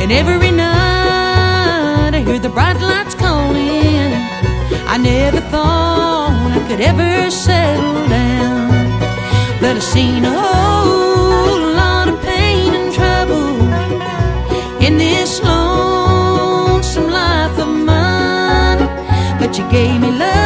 And every night I hear the bright lights calling. I never thought I could ever settle down, but I've seen a whole lot of pain and trouble in this lonesome life of mine. But you gave me love